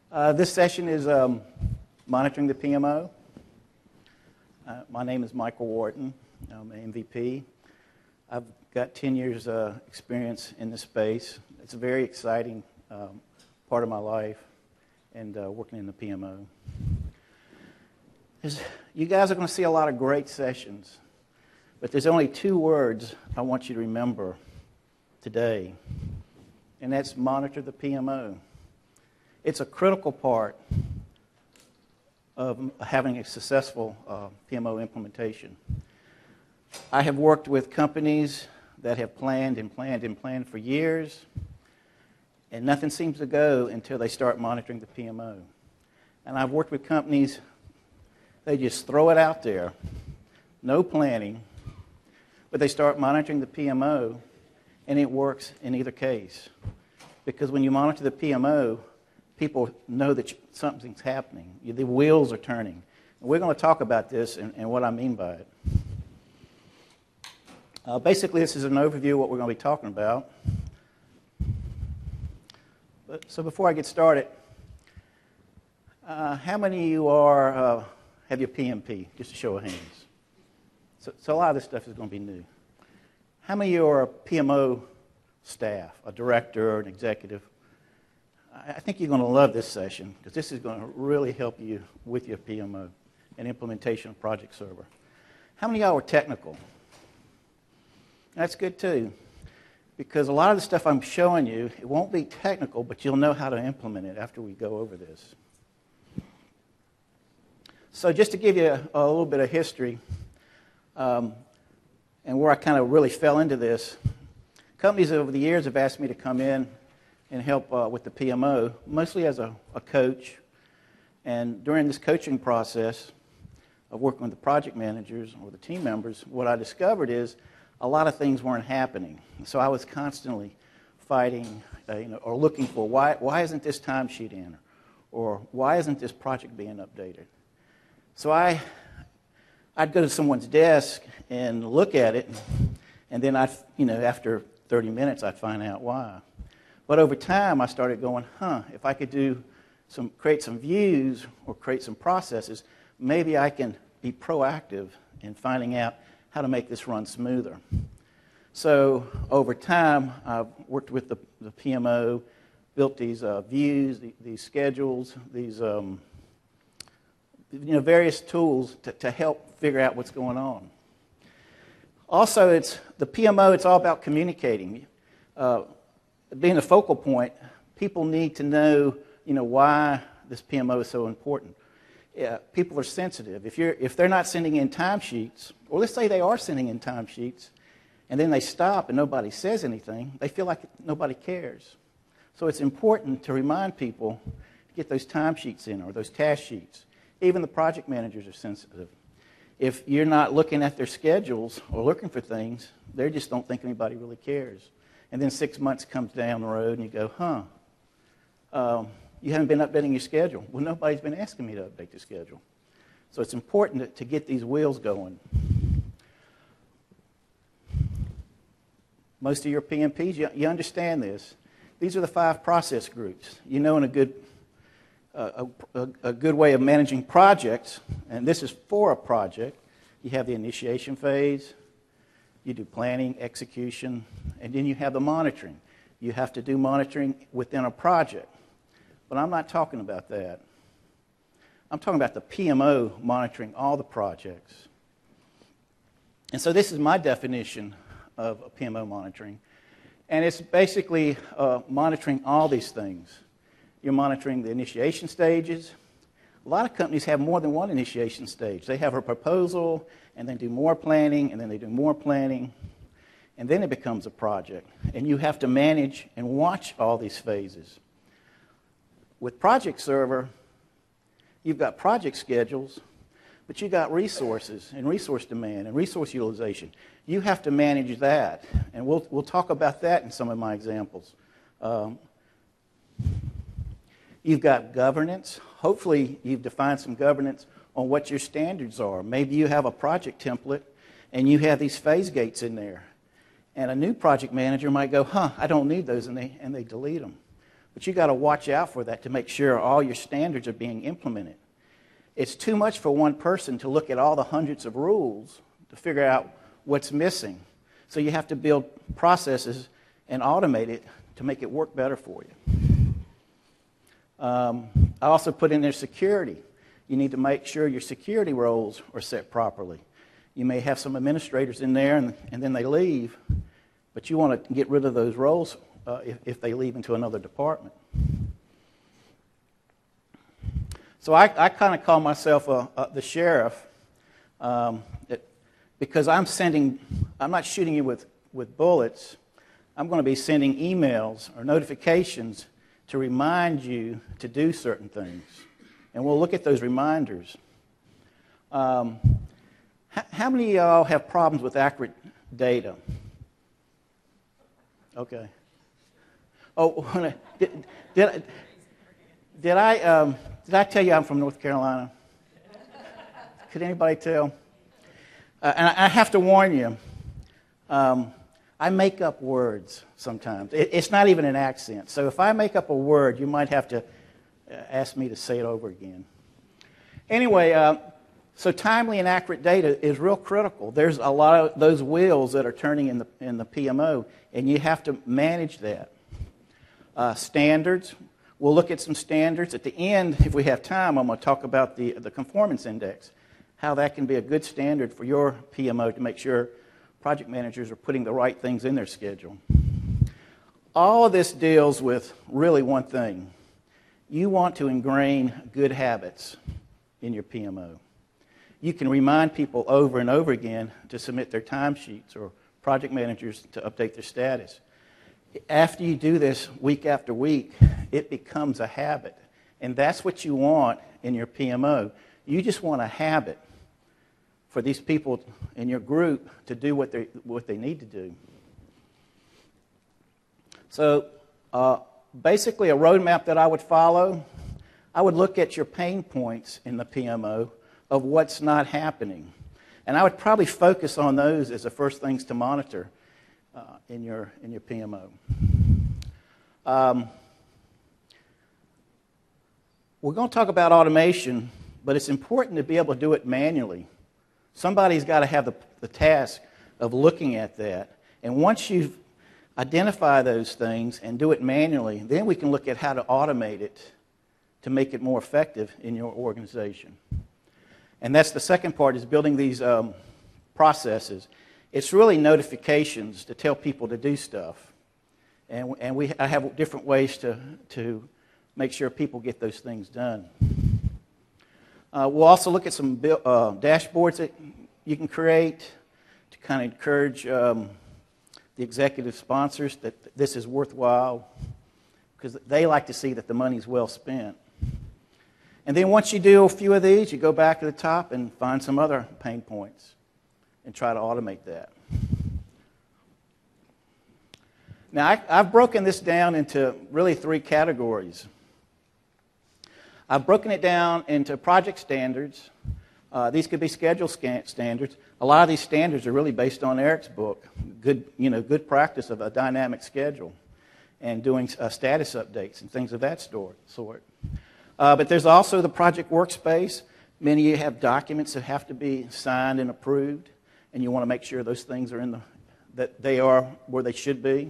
This session is monitoring the PMO. My name is Michael Wharton. I'm an MVP. I've got 10 years experience in this space. It's a very exciting part of my life and working in the PMO. You guys are going to see a lot of great sessions, but there's only two words I want you to remember today, and that's monitor the PMO. It's a critical part of having a successful PMO implementation. I have worked with companies that have planned and planned and planned for years, and nothing seems to go until they start monitoring the PMO. And I've worked with companies, they just throw it out there, no planning, but they start monitoring the PMO, and it works in either case. Because when you monitor the PMO, people know that something's happening. The wheels are turning. And we're going to talk about this and what I mean by it. Basically, this is an overview of what we're going to be talking about. So before I get started, how many of you have your PMP? Just a show of hands. So a lot of this stuff is going to be new. How many of you are a PMO staff, a director or an executive? I think you're going to love this session because this is going to really help you with your PMO and implementation of Project Server. How many of y'all are technical? That's good too, because a lot of the stuff I'm showing you, it won't be technical, but you'll know how to implement it after we go over this. So just to give you a little bit of history and where I kind of really fell into this, companies over the years have asked me to come in and help with the PMO, mostly as a coach. And during this coaching process of working with the project managers or the team members, what I discovered is a lot of things weren't happening. So I was constantly fighting or looking for why isn't this timesheet in? Or why isn't this project being updated? So I'd go to someone's desk and look at it, and then after 30 minutes, I'd find out why. But over time, I started going, if I could create some views or create some processes, maybe I can be proactive in finding out how to make this run smoother. So over time, I've worked with the PMO, built these views, these schedules, these various tools to help figure out what's going on. Also, it's the PMO. It's all about communicating. Being a focal point, people need to know, why this PMO is so important. People are sensitive. If they're not sending in timesheets, or let's say they are sending in timesheets, and then they stop and nobody says anything, they feel like nobody cares. So it's important to remind people to get those timesheets in or those task sheets. Even the project managers are sensitive. If you're not looking at their schedules or looking for things, they just don't think anybody really cares. And then 6 months comes down the road and you go, you haven't been updating your schedule. Well, nobody's been asking me to update the schedule. So it's important to get these wheels going. Most of your PMPs, you understand this. These are the 5 process groups. In a good way of managing projects, and this is for a project, you have the initiation phase, you do planning, execution, and then you have the monitoring. You have to do monitoring within a project. But I'm not talking about that. I'm talking about the PMO monitoring all the projects. And so this is my definition of PMO monitoring. And it's basically monitoring all these things. You're monitoring the initiation stages. A lot of companies have more than one initiation stage. They have a proposal, and then do more planning, and then they do more planning, and then it becomes a project. And you have to manage and watch all these phases. With Project Server, you've got project schedules, but you've got resources and resource demand and resource utilization. You have to manage that, and we'll talk about that in some of my examples. You've got governance. Hopefully, you've defined some governance on what your standards are. Maybe you have a project template, and you have these phase gates in there. And a new project manager might go, I don't need those, and they delete them. But you got to watch out for that to make sure all your standards are being implemented. It's too much for one person to look at all the hundreds of rules to figure out what's missing. So you have to build processes and automate it to make it work better for you. I also put in there security. You need to make sure your security roles are set properly. You may have some administrators in there and then they leave, but you want to get rid of those roles if they leave into another department. So I kind of call myself the sheriff because I'm not shooting you with bullets. I'm going to be sending emails or notifications to remind you to do certain things. And we'll look at those reminders. How many of y'all have problems with accurate data? Okay. Oh, did I tell you I'm from North Carolina? Could anybody tell? And I have to warn you, I make up words sometimes. It's not even an accent. So if I make up a word, you might have to ask me to say it over again. Anyway, so timely and accurate data is real critical. There's a lot of those wheels that are turning in the PMO, and you have to manage that. Standards. We'll look at some standards. At the end, if we have time, I'm going to talk about the conformance index, how that can be a good standard for your PMO to make sure project managers are putting the right things in their schedule. All of this deals with really one thing. You want to ingrain good habits in your PMO. You can remind people over and over again to submit their timesheets or project managers to update their status. After you do this week after week, it becomes a habit. And that's what you want in your PMO. You just want a habit for these people in your group to do what they need to do. So basically a roadmap that I would follow, I would look at your pain points in the PMO of what's not happening. And I would probably focus on those as the first things to monitor in your PMO. We're going to talk about automation, but it's important to be able to do it manually. Somebody's got to have the task of looking at that. And once you've identified those things and do it manually, then we can look at how to automate it to make it more effective in your organization. And that's the second part, is building these processes. It's really notifications to tell people to do stuff. And I have different ways to make sure people get those things done. We'll also look at some dashboards that you can create to kind of encourage the executive sponsors that this is worthwhile, because they like to see that the money's well spent. And then once you do a few of these, you go back to the top and find some other pain points and try to automate that. Now, I've broken this down into really 3 categories. I've broken it down into project standards. These could be schedule standards. A lot of these standards are really based on Eric's book, good practice of a dynamic schedule and doing status updates and things of that sort. But there's also the project workspace. Many of you have documents that have to be signed and approved, and you want to make sure those things are that they are where they should be.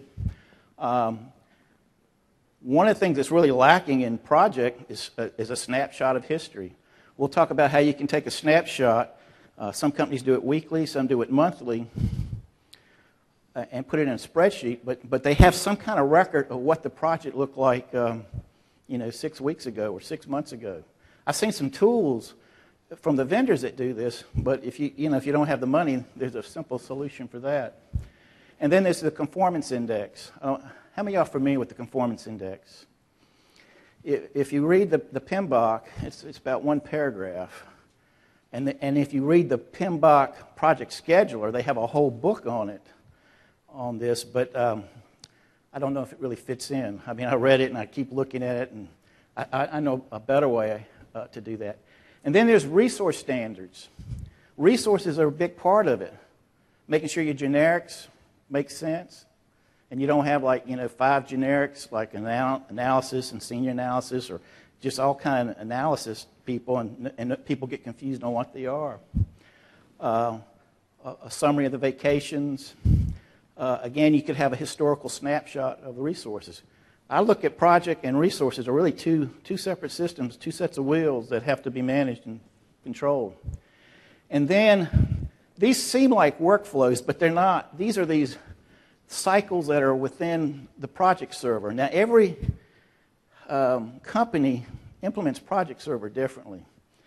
One of the things that's really lacking in project is a snapshot of history. We'll talk about how you can take a snapshot. Some companies do it weekly, some do it monthly, and put it in a spreadsheet, but they have some kind of record of what the project looked like 6 weeks ago or 6 months ago. I've seen some tools from the vendors that do this, but if you don't have the money, there's a simple solution for that. And then there's the conformance index. How many of you are familiar with the conformance index? If you read the PMBOK, it's about 1 paragraph. And if you read the PMBOK project scheduler, they have a whole book on this, but I don't know if it really fits in. I mean, I read it and I keep looking at it, and I know a better way to do that. And then there's resource standards. Resources are a big part of it, making sure your generics make sense And you don't have 5 generics like analysis and senior analysis or just all kind of analysis people, and people get confused on what they are. A summary of the vacations. Again, you could have a historical snapshot of the resources. I look at project and resources are really two separate systems, two sets of wheels that have to be managed and controlled. And then these seem like workflows, but they're not. These are these cycles that are within the project server. Now, every company implements project server differently.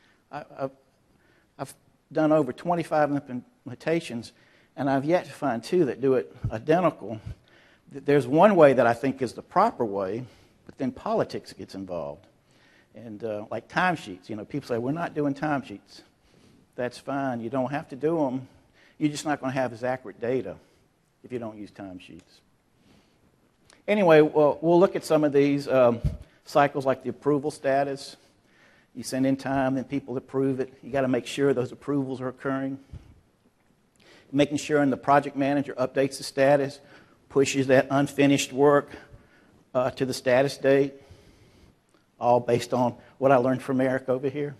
I've done over 25 implementations, and I've yet to find 2 that do it identical. There's one way that I think is the proper way, but then politics gets involved. And like timesheets, people say, we're not doing timesheets. That's fine. You don't have to do them. You're just not going to have as accurate data if you don't use timesheets. Anyway, we'll look at some of these cycles like the approval status. You send in time, then people approve it. You got to make sure those approvals are occurring. Making sure the project manager updates the status, pushes that unfinished work to the status date, all based on what I learned from Eric over here.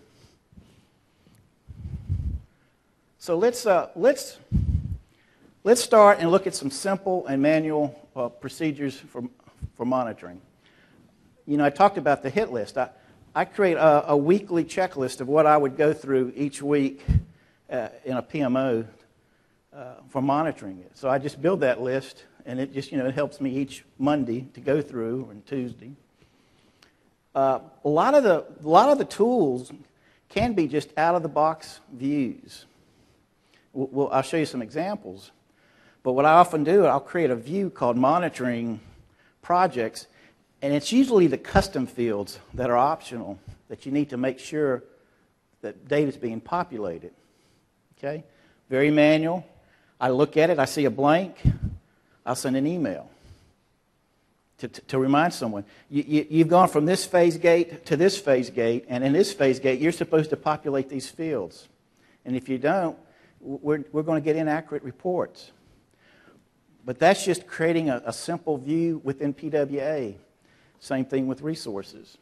So let's start and look at some simple and manual procedures for monitoring. I talked about the hit list. I create a weekly checklist of what I would go through each week in a PMO for monitoring it. So I just build that list, and it just it helps me each Monday to go through, and Tuesday. A lot of the tools can be just out of the box views. I'll show you some examples. But what I often do, I'll create a view called monitoring projects, and it's usually the custom fields that are optional that you need to make sure that data is being populated. Okay? Very manual. I look at it, I see a blank, I'll send an email to remind someone. You've gone from this phase gate to this phase gate, and in this phase gate, you're supposed to populate these fields. And if you don't, we're going to get inaccurate reports. But that's just creating a simple view within PWA. Same thing with resources.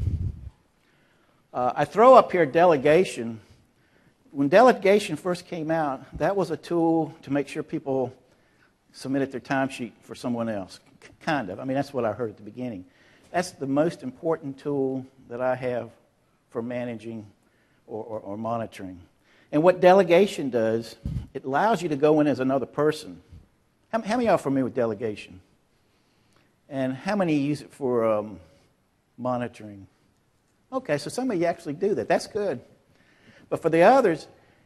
I throw up here delegation. When delegation first came out, that was a tool to make sure people submitted their timesheet for someone else. Kind of. I mean, that's what I heard at the beginning. That's the most important tool that I have for managing or monitoring. And what delegation does, it allows you to go in as another person. How many of y'all are familiar with delegation? And how many use it for monitoring? Okay, so some of you actually do that. That's good. But for the others,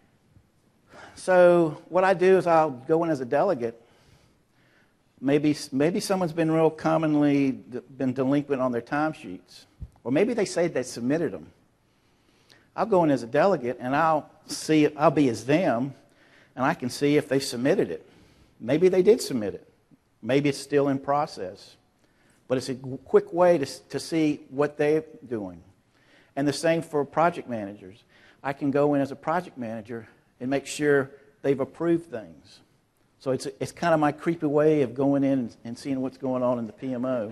so what I do is I'll go in as a delegate. Maybe someone's been real commonly been delinquent on their timesheets. Or maybe they say they submitted them. I'll go in as a delegate and I'll be as them, and I can see if they submitted it. Maybe they did submit it. Maybe it's still in process. But it's a quick way to see what they're doing. And the same for project managers. I can go in as a project manager and make sure they've approved things. So it's kind of my creepy way of going in and seeing what's going on in the PMO.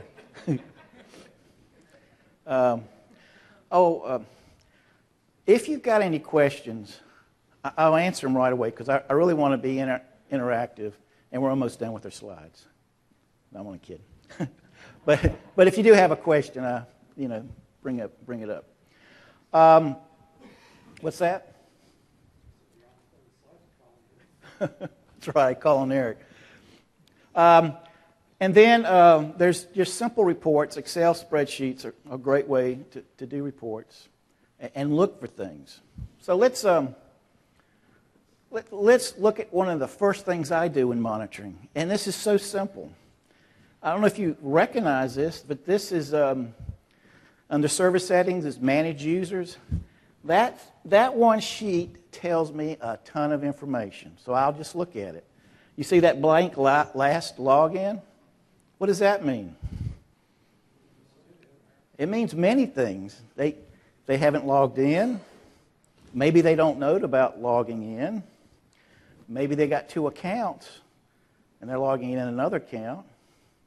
If you've got any questions, I'll answer them right away because I really want to be interactive, and we're almost done with our slides. No, I'm only kidding. But if you do have a question, bring it up. What's that? That's right, call on Eric. And then there's just simple reports. Excel spreadsheets are a great way to do reports and look for things. So let's look at one of the first things I do in monitoring. And this is so simple. I don't know if you recognize this, but this is under service settings is manage users. That one sheet tells me a ton of information. So I'll just look at it. You see that blank last login? What does that mean? It means many things. They haven't logged in. Maybe they don't know about logging in. Maybe they got 2 accounts and they're logging in another account.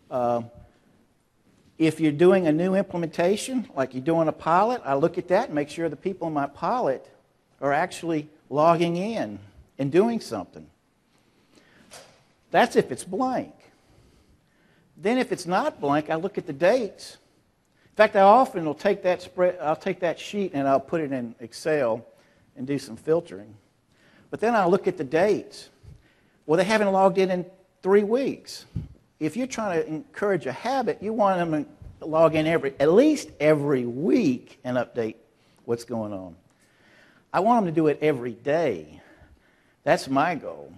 If you're doing a new implementation, like you're doing a pilot, I look at that and make sure the people in my pilot are actually logging in and doing something. That's if it's blank. Then if it's not blank, I look at the dates. In fact, I often will take that I'll take that sheet and I'll put it in Excel and do some filtering. But then I'll look at the dates. Well, they haven't logged in 3 weeks. If you're trying to encourage a habit, you want them to log in at least every week and update what's going on. I want them to do it every day. That's my goal.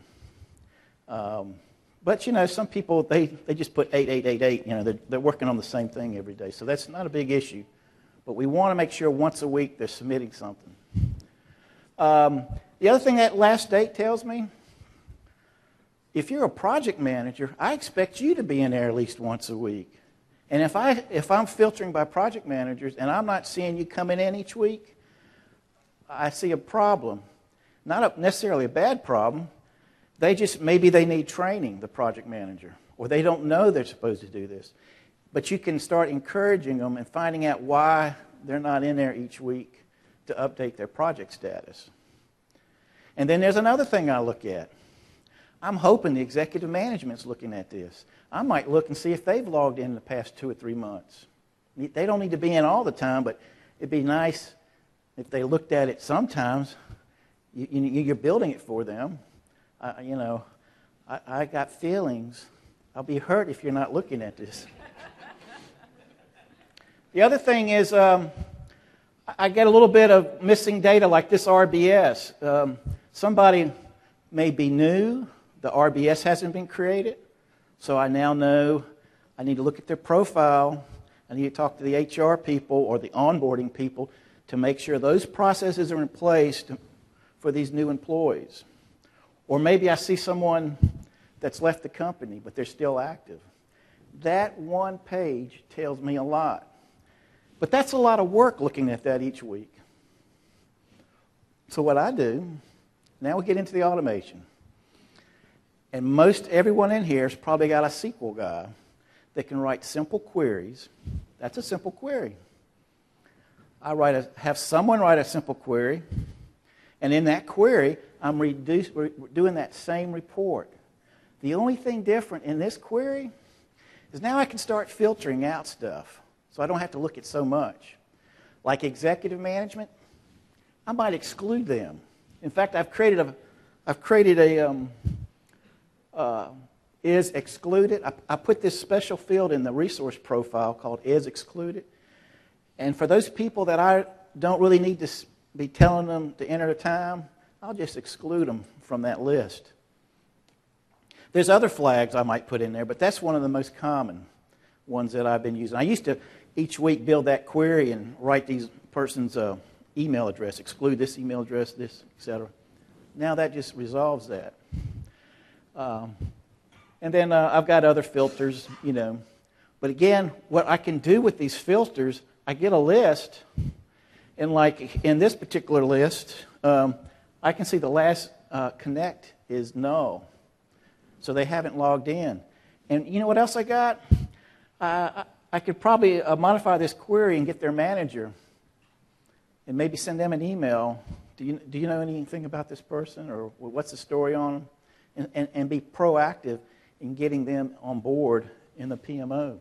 But, you know, some people, they just put 8888. You know, they're working on the same thing every day. So that's not a big issue. But we want to make sure once a week they're submitting something. The other thing that last date tells me, if you're a project manager, I expect you to be in there at least once a week. And if I'm filtering by project managers and I'm not seeing you coming in each week, I see a problem. Not necessarily a bad problem. Maybe they need training, the project manager, or they don't know they're supposed to do this. But you can start encouraging them and finding out why they're not in there each week to update their project status. And then there's another thing I look at. I'm hoping the executive management's looking at this. I might look and see if they've logged in the past 2 or 3 months. They don't need to be in all the time, but it'd be nice if they looked at it sometimes. You're building it for them. I got feelings. I'll be hurt if you're not looking at this. The other thing is I get a little bit of missing data like this RBS. Somebody may be new. The RBS hasn't been created. So I now know I need to look at their profile. I need to talk to the HR people or the onboarding people to make sure those processes are in place for these new employees. Or maybe I see someone that's left the company, but they're still active. That one page tells me a lot. But that's a lot of work looking at that each week. So what I do, now we get into the automation. And most everyone in here has probably got a SQL guy that can write simple queries. That's a simple query. Have someone write a simple query, and in that query, I'm doing that same report. The only thing different in this query is now I can start filtering out stuff, so I don't have to look at so much. Like executive management, I might exclude them. In fact, I've created a is excluded. I put this special field in the resource profile called is excluded. And for those people that I don't really need to be telling them to enter the time, I'll just exclude them from that list. There's other flags I might put in there, but that's one of the most common ones that I've been using. I used to each week build that query and write these person's email address, exclude this email address, this, etc. Now that just resolves that. And then I've got other filters, you know. But again, what I can do with these filters, I get a list, and like in this particular list, I can see the last connect is null. So they haven't logged in. And you know what else I got? I could probably modify this query and get their manager and maybe send them an email. Do you know anything about this person, or what's the story on them? And be proactive in getting them on board in the PMO.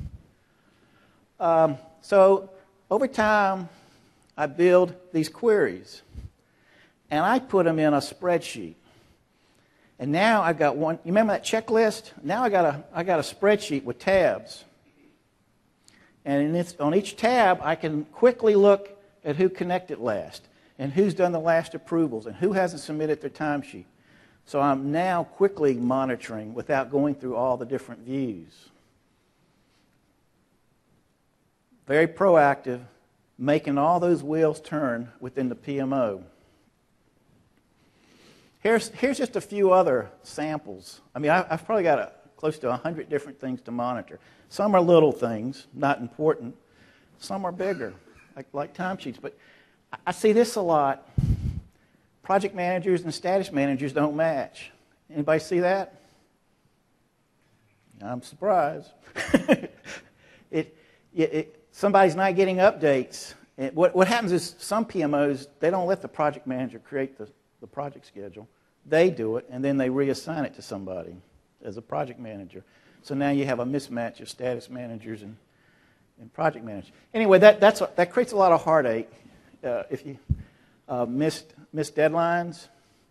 So over time, I build these queries, and I put them in a spreadsheet. And now I've got one. You remember that checklist? Now I got a spreadsheet with tabs, and on each tab, I can quickly look at who connected last, and who's done the last approvals, and who hasn't submitted their timesheet. So I'm now quickly monitoring without going through all the different views. Very proactive, making all those wheels turn within the PMO. Here's just a few other samples. I mean, I've probably got close to 100 different things to monitor. Some are little things, not important. Some are bigger, like timesheets. But I see this a lot. Project managers and status managers don't match. Anybody see that? I'm surprised. Somebody's not getting updates. What happens is some PMOs, they don't let the project manager create the project schedule. They do it, and then they reassign it to somebody as a project manager. So now you have a mismatch of status managers and project managers. Anyway, that creates a lot of heartache if you miss deadlines.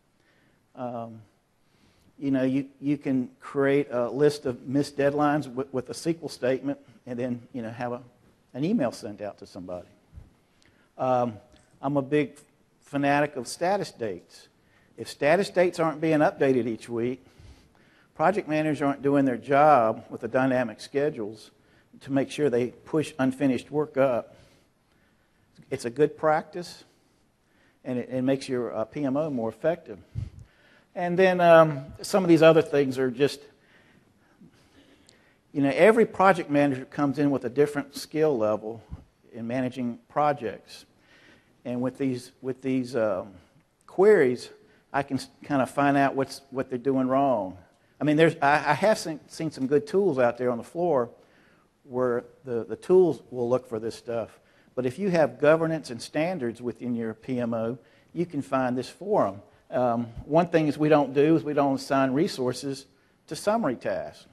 You can create a list of missed deadlines with a SQL statement, and then have an email sent out to somebody. I'm a big fanatic of status dates. If status dates aren't being updated each week, project managers aren't doing their job with the dynamic schedules to make sure they push unfinished work up. It's a good practice, and it makes your PMO more effective. And then some of these other things are just, every project manager comes in with a different skill level in managing projects. And with these queries, I can kind of find out what they're doing wrong. I mean, I have seen some good tools out there on the floor where the tools will look for this stuff. But if you have governance and standards within your PMO, you can find this for them. One thing we don't do is we don't assign resources to summary tasks.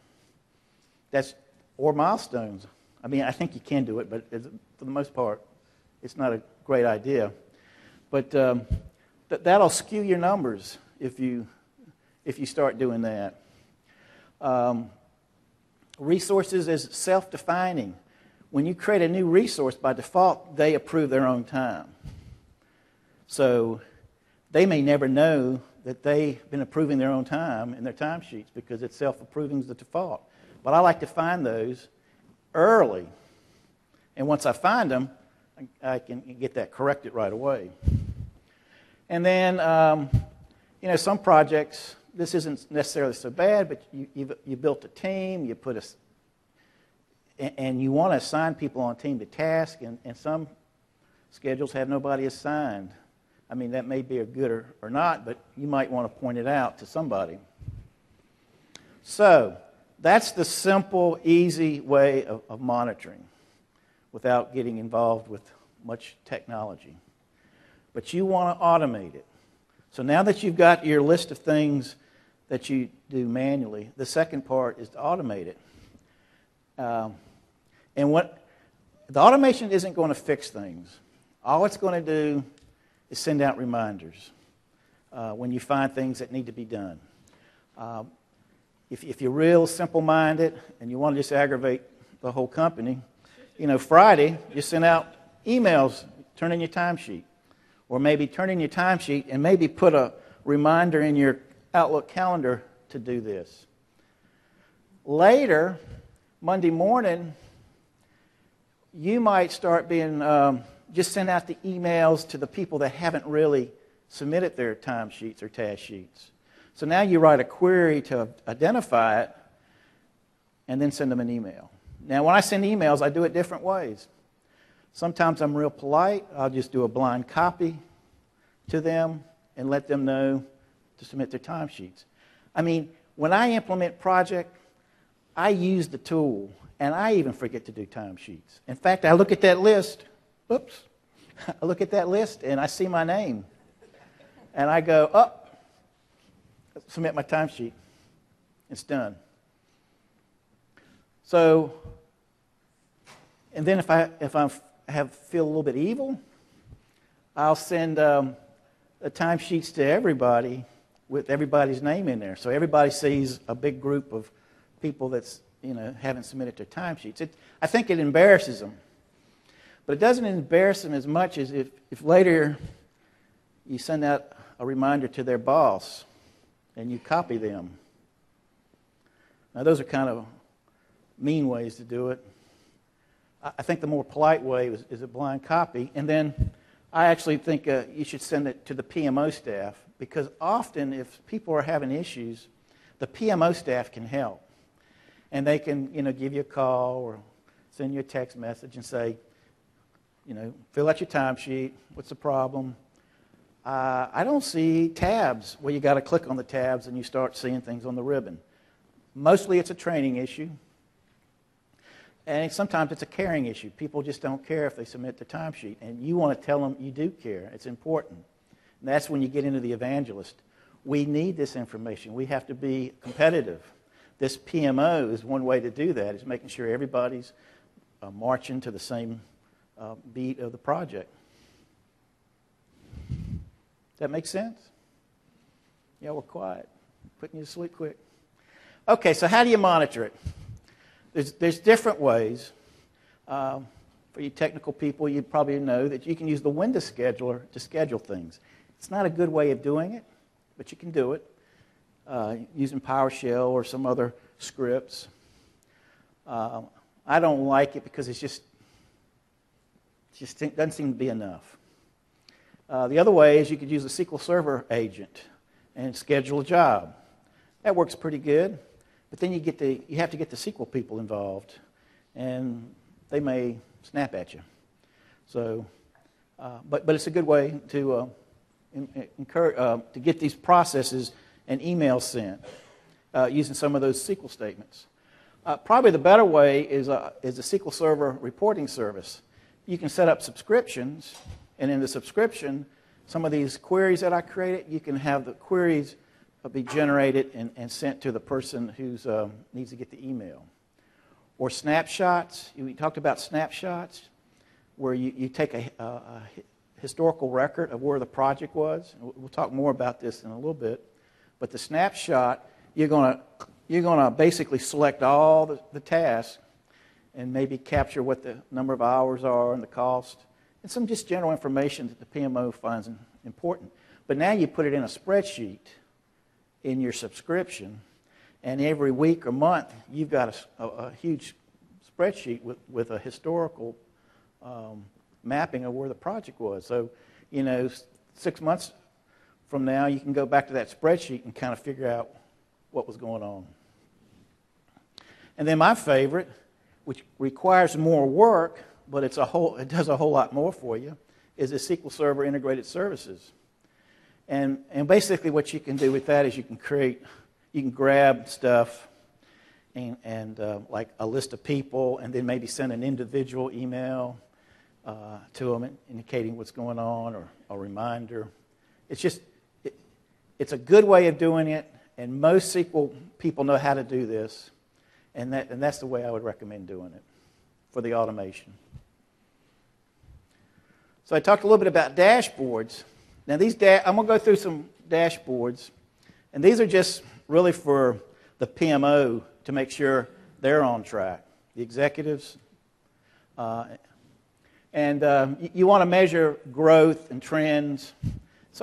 Or milestones. I mean, I think you can do it, but for the most part, it's not a great idea. But that'll skew your numbers if you start doing that. Resources is self-defining. When you create a new resource, by default, they approve their own time. So they may never know that they've been approving their own time in their timesheets because it's self-approving as the default. But I like to find those early. And once I find them, I can get that corrected right away. And then, some projects, this isn't necessarily so bad, but you built a team, you put and you want to assign people on a team to task, and some schedules have nobody assigned. I mean, that may be a good or not, but you might want to point it out to somebody. So that's the simple, easy way of monitoring without getting involved with much technology. But you want to automate it. So now that you've got your list of things that you do manually, the second part is to automate it. And the automation isn't going to fix things. All it's going to do is send out reminders when you find things that need to be done. If you're real simple-minded and you want to just aggravate the whole company, Friday, you send out emails, turn in your timesheet. Or maybe turn in your timesheet and maybe put a reminder in your Outlook calendar to do this. Later, Monday morning, you might start being, just send out the emails to the people that haven't really submitted their timesheets or task sheets. So now you write a query to identify it and then send them an email. Now, when I send emails, I do it different ways. Sometimes I'm real polite. I'll just do a blind copy to them and let them know to submit their timesheets. I mean, when I implement project, I use the tool, and I even forget to do timesheets. In fact, I look at that list. Oops. I look at that list, and I see my name. And I go, submit my timesheet. It's done. So, and then if I feel a little bit evil, I'll send the timesheets to everybody with everybody's name in there. So everybody sees a big group of people that's haven't submitted their timesheets. I think it embarrasses them. But it doesn't embarrass them as much as if later you send out a reminder to their boss and you copy them. Now those are kind of mean ways to do it. I think the more polite way is a blind copy. And then I actually think you should send it to the PMO staff, because often if people are having issues, the PMO staff can help. And they can, give you a call or send you a text message and say, fill out your timesheet. What's the problem? I don't see tabs. Well, you got to click on the tabs and you start seeing things on the ribbon. Mostly it's a training issue. And sometimes it's a caring issue. People just don't care if they submit the timesheet. And you want to tell them you do care. It's important. And that's when you get into the evangelist. We need this information. We have to be competitive. This PMO is one way to do that, is making sure everybody's marching to the same beat of the project. That make sense? Yeah, we're quiet. Putting you to sleep quick. Okay, so how do you monitor it? There's different ways. For you technical people, you probably know that you can use the window scheduler to schedule things. It's not a good way of doing it, but you can do it using PowerShell or some other scripts. I don't like it because it just doesn't seem to be enough. The other way is you could use a SQL Server agent and schedule a job. That works pretty good, but then you have to get the SQL people involved, and they may snap at you. So, but it's a good way to encourage to get these processes and emails sent using some of those SQL statements. Probably the better way is a SQL Server reporting service. You can set up subscriptions, and in the subscription, some of these queries that I created, you can have the queries be generated and sent to the person who needs to get the email. Or snapshots. We talked about snapshots, where you take a historical record of where the project was. We'll talk more about this in a little bit. But the snapshot, you're going to basically select all the tasks and maybe capture what the number of hours are and the cost, and some just general information that the PMO finds important. But now you put it in a spreadsheet in your subscription, and every week or month you've got a huge spreadsheet with a historical mapping of where the project was. So, 6 months from now you can go back to that spreadsheet and kind of figure out what was going on. And then my favorite, which requires more work, but it does a whole lot more for you, is the SQL Server Integrated Services. And basically what you can do with that is you can grab stuff and like a list of people, and then maybe send an individual email to them indicating what's going on, or a reminder. It's a good way of doing it, and most SQL people know how to do this, and that's the way I would recommend doing it for the automation. So I talked a little bit about dashboards. Now I'm going to go through some dashboards, and these are just really for the PMO to make sure they're on track, the executives. And you want to measure growth and trends. So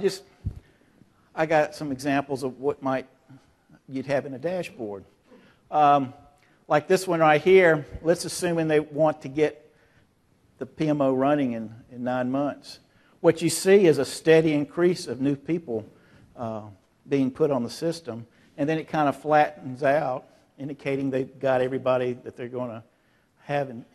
I got some examples of what you'd have in a dashboard. Like this one right here, let's assume they want to get the PMO running in 9 months. What you see is a steady increase of new people being put on the system, and then it kind of flattens out, indicating they've got everybody that they're going to have in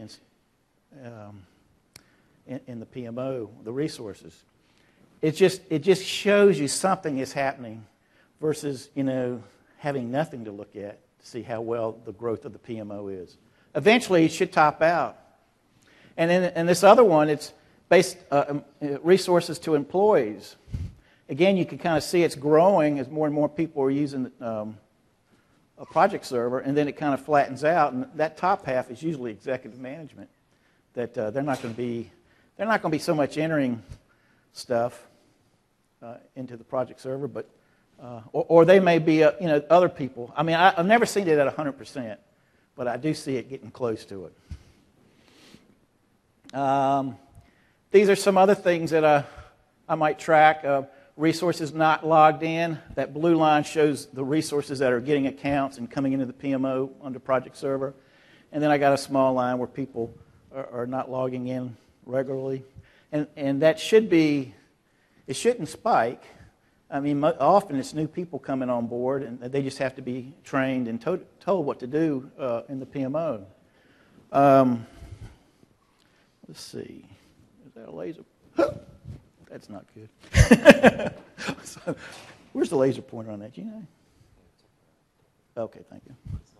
the PMO, the resources. It just shows you something is happening versus having nothing to look at to see how well the growth of the PMO is. Eventually, it should top out. And in this other one, it's based resources to employees. Again, you can kind of see it's growing as more and more people are using a project server, and then it kind of flattens out. And that top half is usually executive management. That they're not going to be so much entering stuff into the project server, but or they may be other people. I mean, I've never seen it at 100%, but I do see it getting close to it. These are some other things that I might track. Resources not logged in. That blue line shows the resources that are getting accounts and coming into the PMO under Project Server. And then I got a small line where people are not logging in regularly. And that it shouldn't spike. I mean, often it's new people coming on board, and they just have to be trained and told what to do in the PMO. Let's see. Is that a laser? That's not good. So, where's the laser pointer on that? Do you know? Okay, thank you.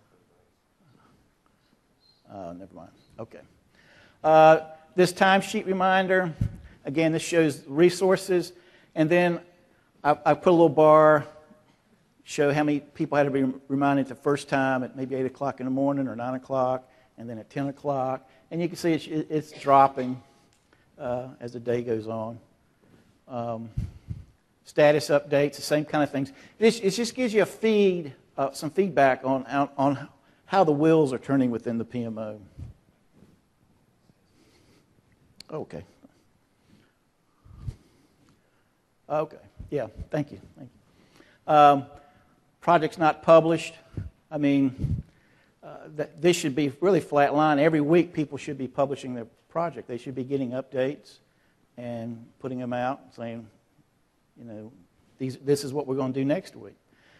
Never mind. Okay. This timesheet reminder, again, this shows resources, and then I put a little bar, show how many people had to be reminded the first time at maybe 8 o'clock in the morning or 9 o'clock, and then at 10 o'clock. And you can see it's dropping as the day goes on. Status updates, the same kind of things. It just gives you a feed, some feedback on how the wheels are turning within the PMO. Okay. Okay. Yeah. Thank you. Thank you. Projects not published. I mean, this should be really flat line. Every week, people should be publishing their project. They should be getting updates and putting them out, saying, you know, this is what we're going to do next week.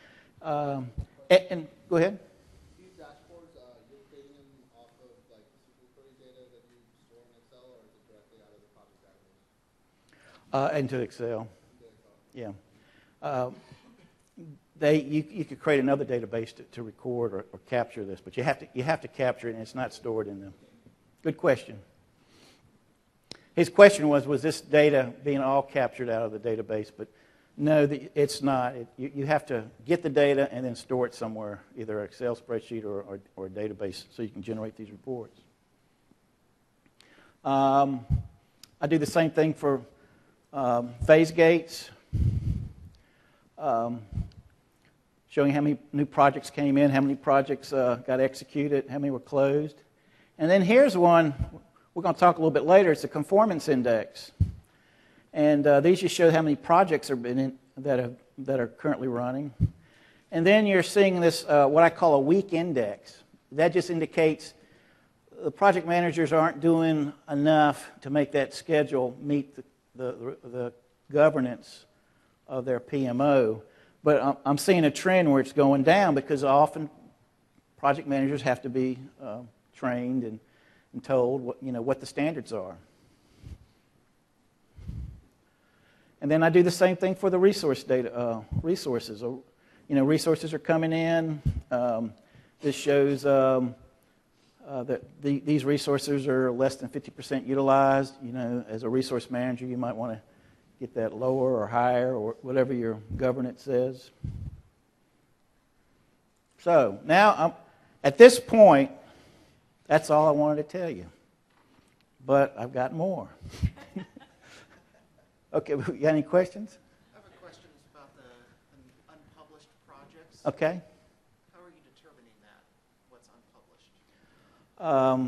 And go ahead. These dashboards, you're creating them off of like SQL query data that you store in Excel, or is it directly out of the project database? Into Excel. Yeah. You could create another database to record or capture this, but you have to capture it, and it's not stored in them. Good question. His question was this data being all captured out of the database? But no, it's not. You have to get the data and then store it somewhere, either an Excel spreadsheet or a database, so you can generate these reports. I do the same thing for phase gates, showing how many new projects came in, how many projects got executed, how many were closed. And then here's one we're going to talk a little bit later. It's a conformance index. And these just show how many projects that are currently running. And then you're seeing this, what I call a weak index. That just indicates the project managers aren't doing enough to make that schedule meet the governance of their PMO. But I'm seeing a trend where it's going down because often project managers have to be trained and told what the standards are. And then I do the same thing for the resources. Resources are coming in. This shows that these resources are less than 50% utilized. As a resource manager, you might want to get that lower or higher or whatever your governance says. So now, at this point, that's all I wanted to tell you. But I've got more. Okay, you got any questions? I have a question about the unpublished projects. Okay. How are you determining that, what's unpublished?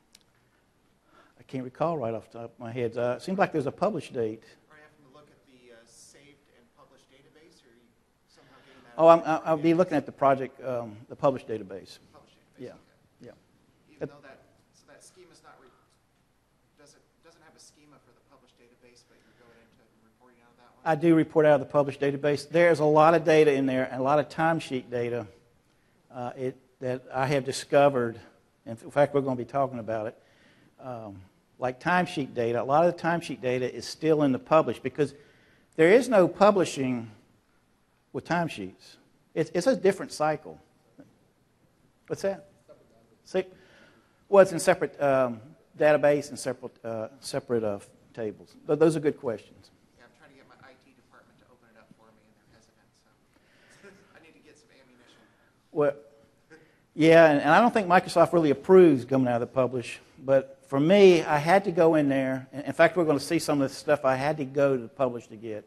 I can't recall right off the top of my head. It seems like there's a published date. Are you having to look at the saved and published database, or are you somehow getting that? I'll be looking at the project, the published database. Published database. Yeah, okay. yeah. Even though that schema's not doesn't have a schema for the published database, but you're going into reporting out of that one. I do report out of the published database. There's a lot of data in there, and a lot of timesheet data that I have discovered. In fact, we're going to be talking about it. Like timesheet data, a lot of the timesheet data is still in the published because there is no publishing with timesheets. It's a different cycle. What's that? See, well, it's in separate database and separate tables. But those are good questions. Yeah, I'm trying to get my IT department to open it up for me, and they're hesitant. So I need to get some ammunition. Well, yeah, and I don't think Microsoft really approves coming out of the publish. But for me, I had to go in there. In fact, we're going to see some of the stuff I had to go to the publish to get.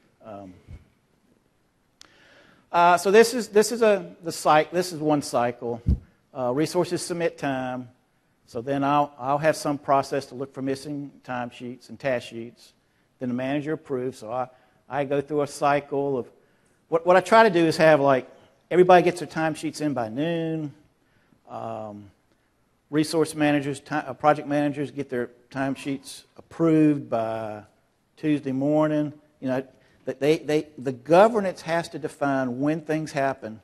So this is one cycle. Resources submit time. So then I'll have some process to look for missing timesheets and task sheets. Then the manager approves. So I go through a cycle of what I try to do is have like everybody gets their timesheets in by noon. Resource managers, project managers get their timesheets approved by Tuesday morning. The governance has to define when things happen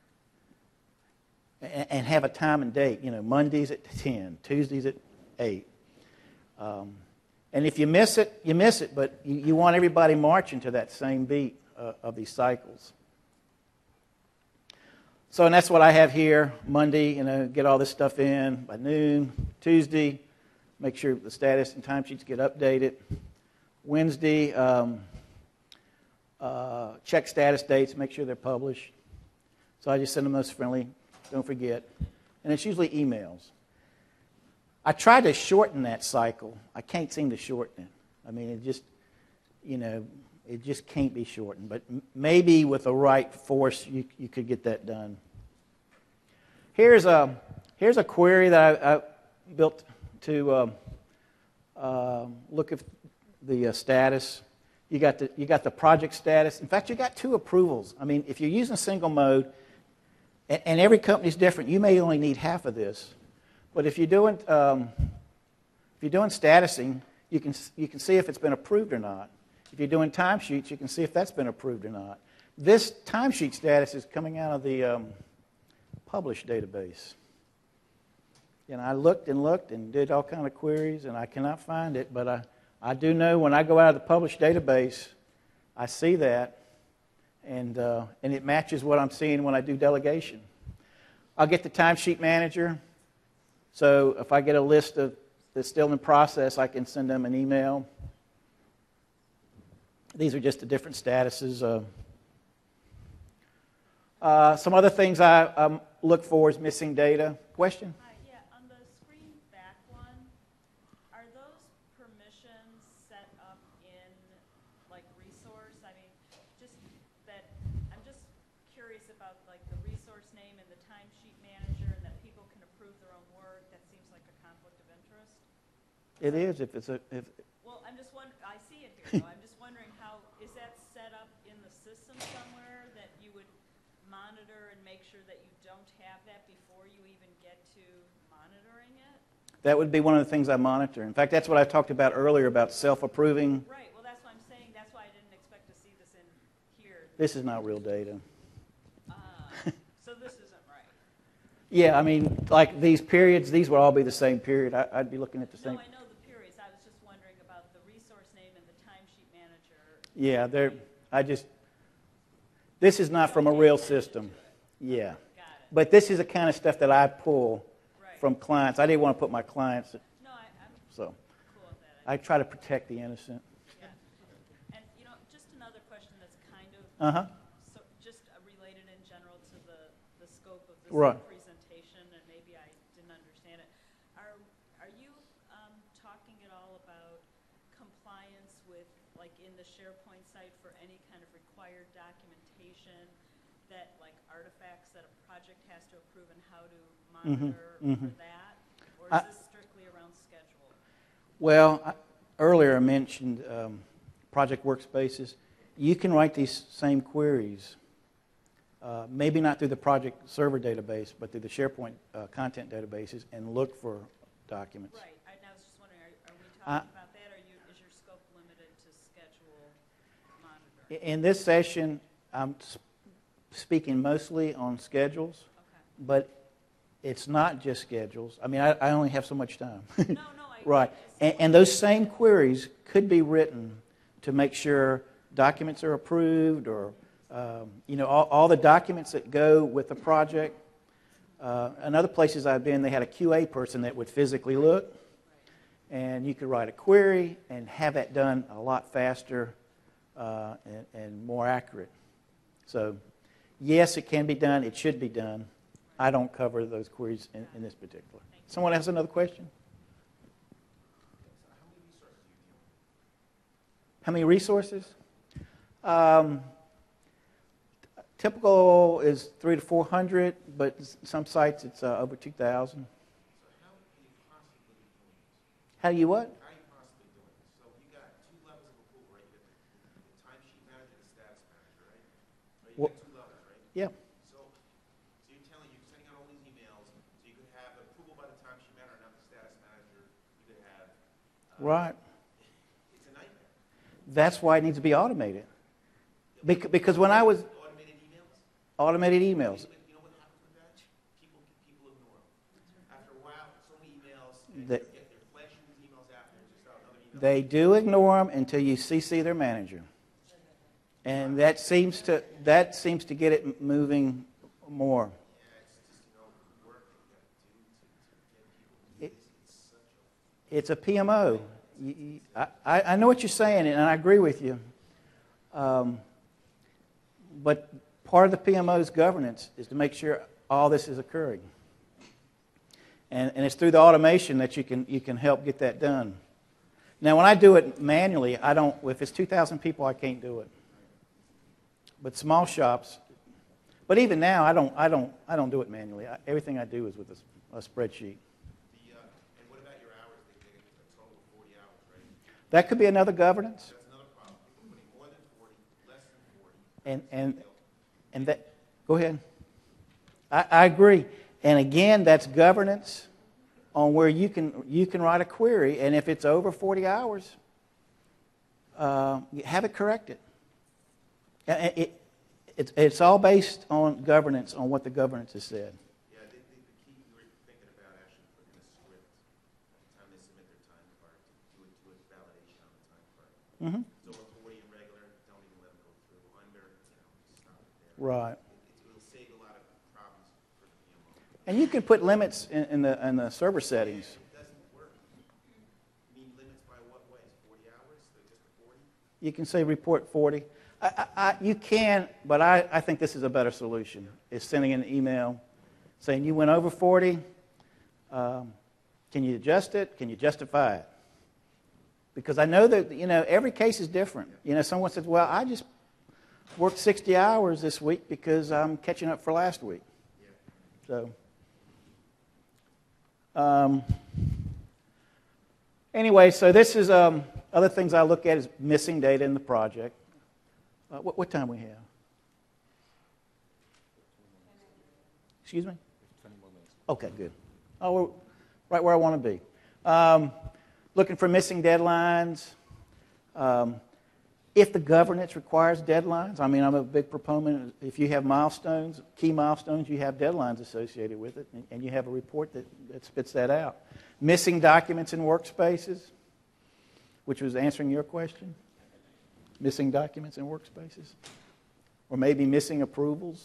and have a time and date. Mondays at 10, Tuesdays at 8. And if you miss it, you miss it. But you want everybody marching to that same beat of these cycles. So, and that's what I have here. Monday, get all this stuff in by noon. Tuesday, make sure the status and timesheets get updated. Wednesday, check status dates, make sure they're published. So I just send them those friendly, don't forget. And it's usually emails. I try to shorten that cycle. I can't seem to shorten it. I mean, it just, it just can't be shortened. But maybe with the right force, you could get that done. Here's a query that I built to look at the status. You got the project status. In fact, you got 2 approvals. I mean, if you're using single mode, and every company's different, you may only need half of this. But if you're doing statusing, you can see if it's been approved or not. If you're doing timesheets, you can see if that's been approved or not. This timesheet status is coming out of the published database. And I looked and did all kind of queries, and I cannot find it. But I do know when I go out of the published database, I see that, and it matches what I'm seeing when I do delegation. I'll get the timesheet manager. So if I get a list that's still in process, I can send them an email. These are just the different statuses. Some other things I look for is missing data. Question? Hi, yeah, on the screen back one, are those permissions set up in like resource? I mean, I'm just curious about like the resource name and the timesheet manager and that people can approve their own work. That seems like a conflict of interest. It is if Well, I'm just wondering, I see it here, though. I'm just wondering is that set up in the system somewhere that you would monitor and make sure that you don't have that before you even get to monitoring it? that would be one of the things I monitor. In fact, that's what I talked about earlier about self-approving. Right, well, that's what I'm saying. That's why I didn't expect to see this in here. This is not real data. So this isn't right. Yeah, I mean, like these periods, these would all be the same period. I'd be looking at the same. No, I know the periods. I was just wondering about the resource name and the timesheet manager. Yeah, this is not from a real system. Yeah. Got it. But this is the kind of stuff that I pull Right. from clients. I didn't want to put my clients, No, I'm so cool with that. I try to protect the innocent. Yeah. And, just another question that's kind of Uh-huh. just related in general to the scope of this Right. presentation, and maybe I didn't understand it. Are you talking at all about compliance with, like, in the SharePoint site for any kind of required documentation that, like, artifacts that a project has to approve and how to monitor for that? Or is this strictly around schedule? Well, earlier I mentioned project workspaces. You can write these same queries, maybe not through the project server database, but through the SharePoint content databases and look for documents. Right. I was just wondering, are we talking about that, or is your scope limited to schedule monitoring? In this session, I'm speaking mostly on schedules, Okay. but it's not just schedules. I mean, I only have so much time. No, Right. And those same queries could be written to make sure documents are approved or, all the documents that go with the project. In other places I've been, they had a QA person that would physically look, and you could write a query and have that done a lot faster and more accurate. So, yes, it can be done. It should be done. I don't cover those queries in this particular. Someone has another question? How many resources? Typical is 300 to 400, but some sites it's over 2,000. How do you what? How are you possibly doing this? So you got 2 levels of approval, right? You got the timesheet manager and the status manager, right? Right, you Well, got 2 levels, right? Yeah. So you're sending out all these emails, so you could have approval by the timesheet manager and not the status manager. You could have. Right. It's a nightmare. That's why it needs to be automated. Because when I was Automated emails. automated emails, You know what happens with that? People ignore them. After a while, so many emails, and They- they're flashing these emails out there, just out another email. they do ignore them until you CC their manager, and that seems to get it moving more. It's a PMO. I know what you're saying, and I agree with you. But part of the PMO's governance is to make sure all this is occurring. And it's through the automation that you can help get that done. Now, when I do it manually, I don't. If it's 2,000 people, I can't do it. But small shops. But even now, I don't do it manually. Everything I do is with a spreadsheet. And what about your hours? They get a total of 40 hours, right? That could be another governance. That's another problem. People putting more than 40, less than 40. And that. Go ahead. I agree. And again, that's governance on where you can write a query, and if it's over 40 hours, have it corrected. It's all based on governance, on what the governance has said. Yeah, the key you were thinking about actually putting a script at the time they submit their time card to do a validation on the time card. Mm-hmm. So over 40 and regular, don't even let them go through. Under, just stop it there. Right. It will save a lot of problems for the PMO. And you can put limits in the server settings. It doesn't work. You mean limits by what way? 40 hours? So just 40? You can say report 40. You can, but I think this is a better solution. Is sending an email saying you went over 40. Can you adjust it? Can you justify it? Because I know that every case is different. Someone says, "Well, I just worked 60 hours this week because I'm catching up for last week." So. Anyway, so this is other things I look at is missing data in the project. What time we have? Excuse me? 20 more minutes. Okay, good. Oh, we're right where I want to be. Looking for missing deadlines. If the governance requires deadlines, I'm a big proponent. If you have milestones, key milestones, you have deadlines associated with it, and you have a report that spits that out. Missing documents in workspaces, which was answering your question. Missing documents in workspaces. Or maybe missing approvals.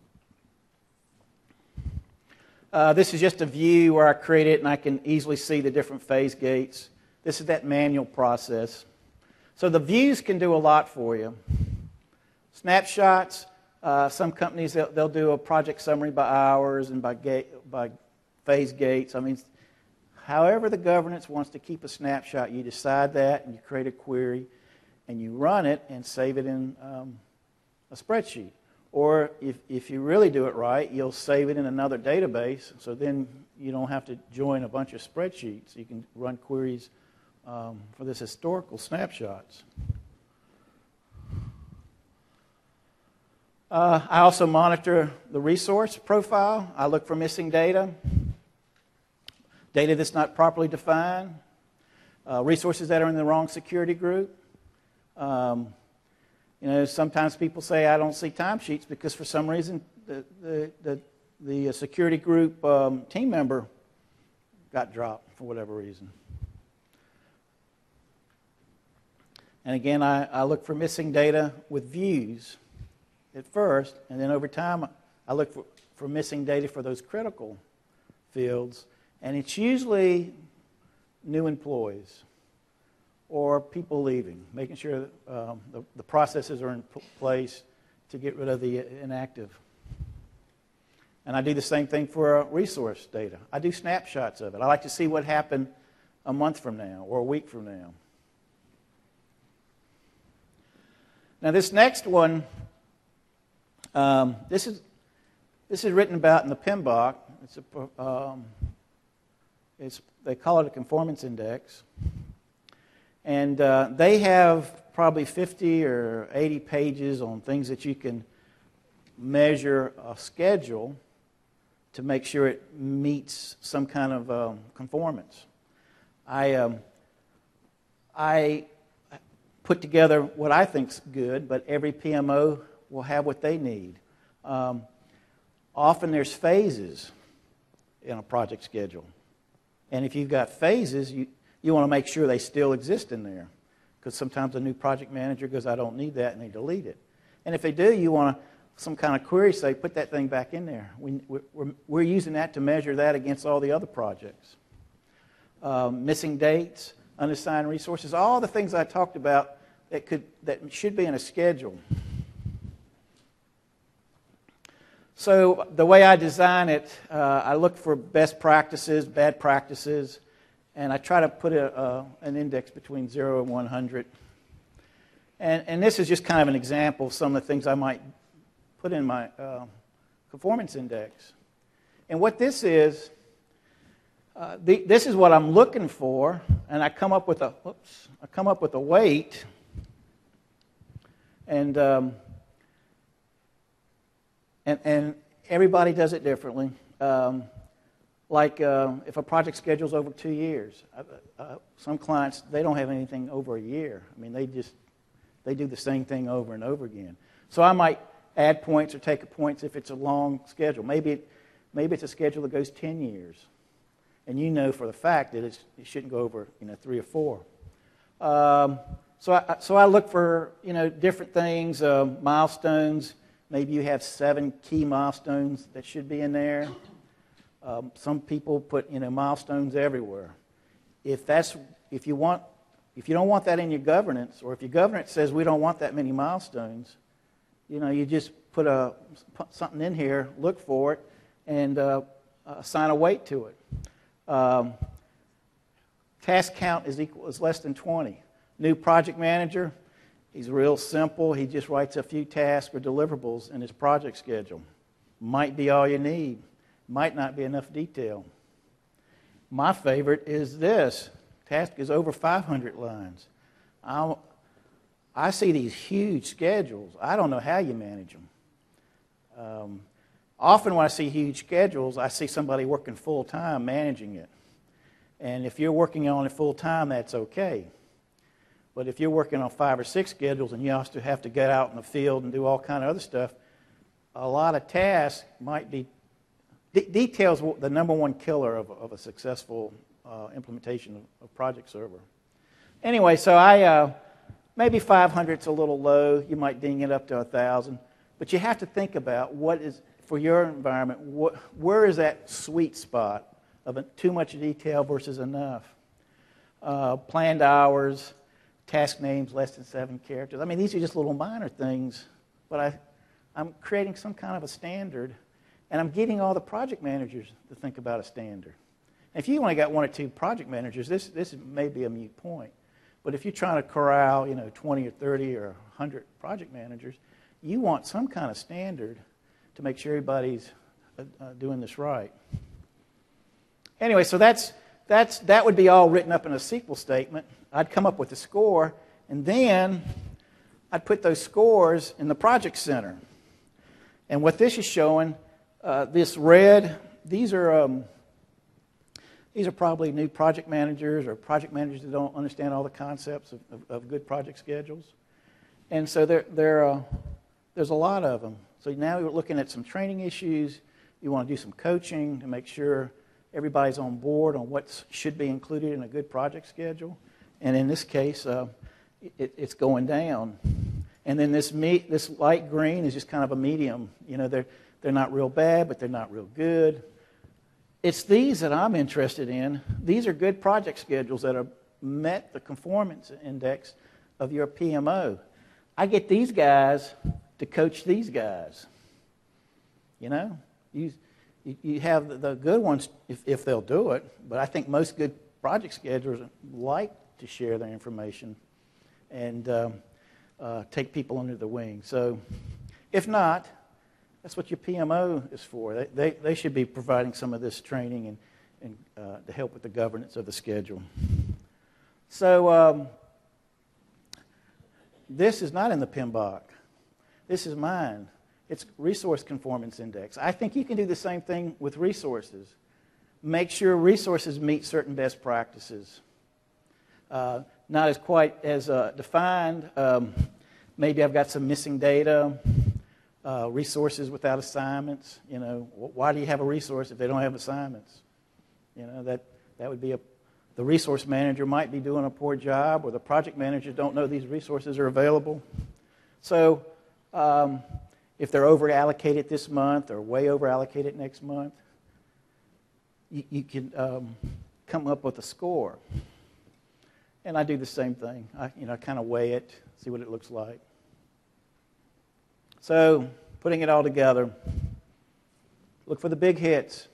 This is just a view where I create it and I can easily see the different phase gates. This is that manual process. So the views can do a lot for you. Snapshots, some companies, they'll do a project summary by hours and by phase gates. However the governance wants to keep a snapshot, you decide that and you create a query and you run it and save it in a spreadsheet. Or if you really do it right, you'll save it in another database, so then you don't have to join a bunch of spreadsheets. You can run queries for this historical snapshots. I also monitor the resource profile. I look for missing data, data that's not properly defined, resources that are in the wrong security group. Sometimes people say I don't see timesheets because for some reason the security group team member got dropped for whatever reason. And again, I look for missing data with views at first, and then over time I look for missing data for those critical fields, and it's usually new employees or people leaving, making sure that the processes are in place to get rid of the inactive. And I do the same thing for resource data. I do snapshots of it. I like to see what happened a month from now or a week from now. Now this next one, this is written about in the PMBOK. They call it a conformance index. And they have probably 50 or 80 pages on things that you can measure a schedule to make sure it meets some kind of conformance. I put together what I think's good, but every PMO will have what they need. Often there's phases in a project schedule. And if you've got phases, you want to make sure they still exist in there, because sometimes a new project manager goes, I don't need that, and they delete it. And if they do, you want some kind of query say, put that thing back in there. We're using that to measure that against all the other projects. missing dates, unassigned resources, all the things I talked about that should be in a schedule. So the way I design it, I look for best practices, bad practices, and I try to put an index between 0 and 100. And this is just kind of an example of some of the things I might put in my conformance index. And what this is what I'm looking for, and I come up with a weight, and everybody does it differently. If a project schedule's over 2 years, some clients, they don't have anything over a year. I mean, they do the same thing over and over again. So I might add points or take points if it's a long schedule. Maybe it's a schedule that goes 10 years, and you know for the fact that it shouldn't go over 3 or 4. So I look for different things, milestones. Maybe you have 7 key milestones that should be in there. Some people put milestones everywhere. If you don't want that in your governance, or if your governance says we don't want that many milestones, you just put something in here, look for it, and assign a weight to it. Task count is less than 20. New project manager, he's real simple. He just writes a few tasks or deliverables in his project schedule. Might be all you need. Might not be enough detail. My favorite is this. Task is over 500 lines. I see these huge schedules. I don't know how you manage them. Often when I see huge schedules, I see somebody working full-time managing it. And if you're working on it full-time, that's okay. But if you're working on 5 or 6 schedules and you also have to get out in the field and do all kind of other stuff, a lot of tasks might be... Details the number one killer of a successful implementation of Project Server. Anyway, so maybe 500's a little low. You might ding it up to 1,000. But you have to think about what is, for your environment, where is that sweet spot of too much detail versus enough? Planned hours, task names less than 7 characters. I mean, these are just little minor things, but I'm creating some kind of a standard, and I'm getting all the project managers to think about a standard. If you only got 1 or 2 project managers, this may be a moot point. But if you're trying to corral, 20 or 30 or 100 project managers, you want some kind of standard to make sure everybody's doing this right. Anyway, so that would be all written up in a SQL statement. I'd come up with a score, and then I'd put those scores in the project center. And what this is showing, this red, these are probably new project managers or project managers that don't understand all the concepts of good project schedules. And so there's a lot of them. So now you're looking at some training issues. You want to do some coaching to make sure everybody's on board on what should be included in a good project schedule. And in this case, it's going down. And then this light green is just kind of a medium. They're not real bad, but they're not real good. It's these that I'm interested in. These are good project schedules that have met the conformance index of your PMO. I get these guys to coach these guys. You have the good ones if they'll do it, but I think most good project schedulers like to share their information and take people under the wing. So if not, that's what your PMO is for. They should be providing some of this training and to help with the governance of the schedule. So this is not in the PMBOK. This is mine. It's Resource Conformance Index. I think you can do the same thing with resources. Make sure resources meet certain best practices. Not as quite as defined. Maybe I've got some missing data. Resources without assignments. Why do you have a resource if they don't have assignments? That would be the resource manager might be doing a poor job, or the project managers don't know these resources are available. So if they're over allocated this month or way over allocated next month, you can come up with a score. And I do the same thing. I kind of weigh it, see what it looks like. So, putting it all together, look for the big hits.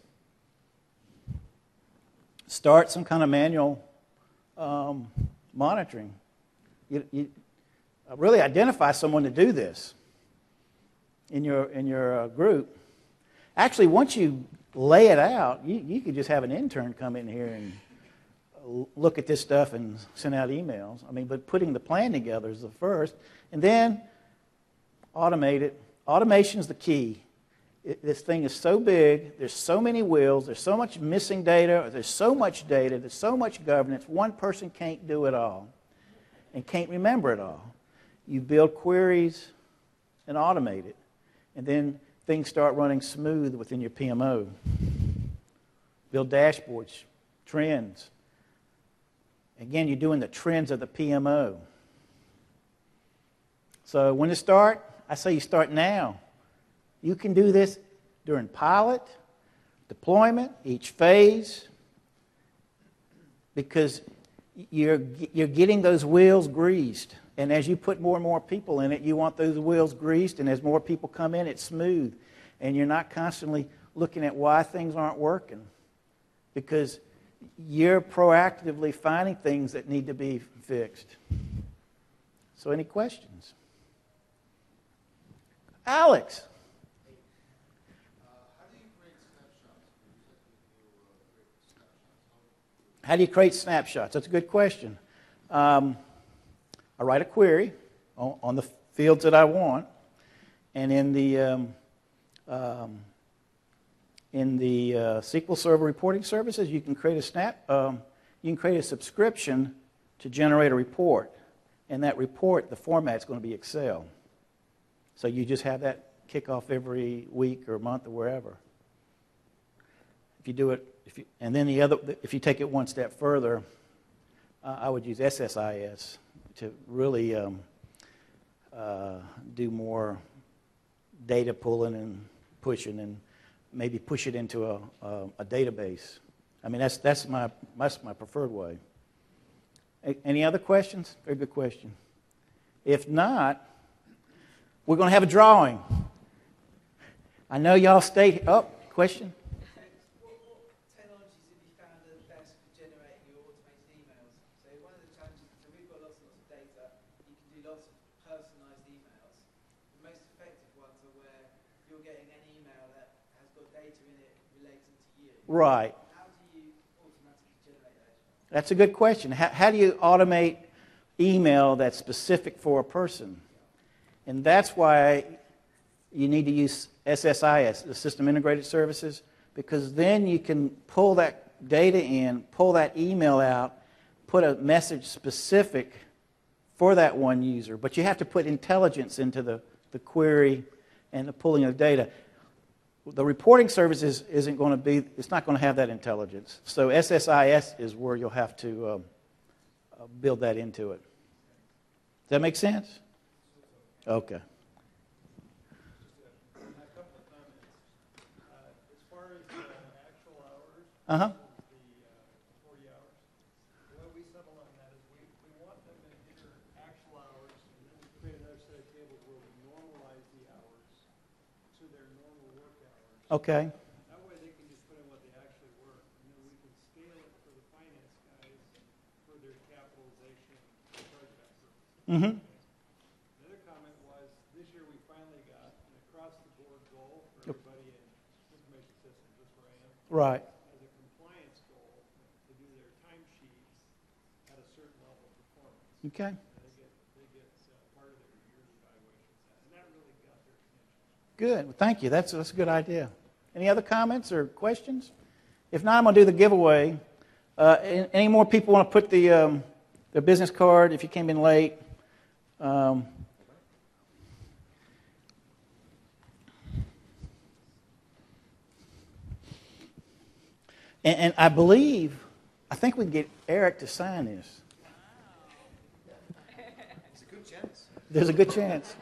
Start some kind of manual monitoring. You really identify someone to do this in your group. Actually, once you lay it out, you could just have an intern come in here and look at this stuff and send out emails. But putting the plan together is the first. And then automate it. Automation is the key. This thing is so big, there's so many wheels, there's so much missing data, there's so much governance, one person can't do it all and can't remember it all. You build queries and automate it, and then things start running smooth within your PMO. Build dashboards, trends. Again, you're doing the trends of the PMO. So when to start? I say you start now. You can do this during pilot, deployment, each phase, because you're getting those wheels greased. And as you put more and more people in it, you want those wheels greased, and as more people come in, it's smooth. And you're not constantly looking at why things aren't working, because you're proactively finding things that need to be fixed. So any questions? Alex. How do you create snapshots? That's a good question. I write a query on the fields that I want, and in the SQL Server reporting services, you can create a subscription to generate a report, and that report, the format is going to be Excel. So you just have that kick off every week or month or wherever. If you do it, if you take it one step further, I would use SSIS to really do more data pulling and pushing, and maybe push it into a database. That's my preferred way. Any other questions? Very good question. If not, we're going to have a drawing. I know y'all stayed up. Question? What technologies have you found are the best for generating your automated emails? So one of the challenges, so we've got lots and lots of data. You can do lots of personalized emails. The most effective ones are where you're getting an email that has got data in it relating to you. Right. How do you automatically generate those? That's a good question. How do you automate email that's specific for a person? And that's why you need to use SSIS, the System Integrated Services, because then you can pull that data in, pull that email out, put a message specific for that one user. But you have to put intelligence into the query and the pulling of data. The reporting services isn't going to be, it's not going to have that intelligence. So SSIS is where you'll have to build that into it. Does that make sense? Okay. A couple of comments. As far as actual hours, Uh-huh. the 40 hours, the way we settle on that is we want them to enter actual hours, and then we create another set of tables where we normalize the hours to their normal work hours. Okay. That way they can just put in what they actually work, and then we can scale it for the finance guys for their capitalization and chargeback purposes. Mm-hmm. Another comment was, this year we finally got an across-the-board goal for everybody in information systems, that's where I am, Right. as a compliance goal to do their timesheets at a certain level of performance. Okay. They get part of their yearly evaluations, and that really got their attention. Good. Well, thank you. That's a good idea. Any other comments or questions? If not, I'm going to do the giveaway. Any more people want to put their business card if you came in late? And I think we can get Eric to sign this. It's a good chance. There's a good chance.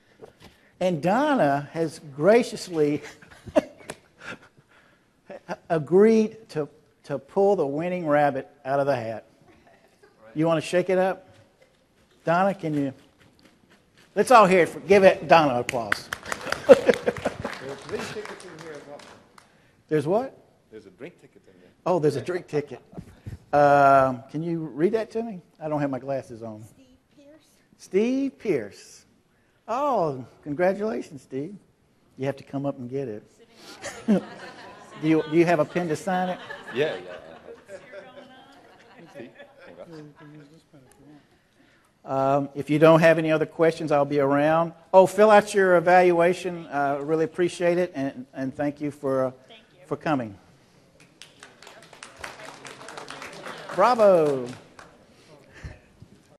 And Donna has graciously agreed to pull the winning rabbit out of the hat. You want to shake it up? Donna, can you? Let's all hear it. Give it Donna applause. There's a drink ticket in here as well. There's what? There's a drink ticket in there. Oh, there's a drink ticket. Can you read that to me? I don't have my glasses on. Steve Pierce. Steve Pierce. Oh, congratulations, Steve. You have to come up and get it. Do you have a pen to sign it? Yeah. If you don't have any other questions, I'll be around. Oh, fill out your evaluation. Really appreciate it, and thank you for coming. Bravo.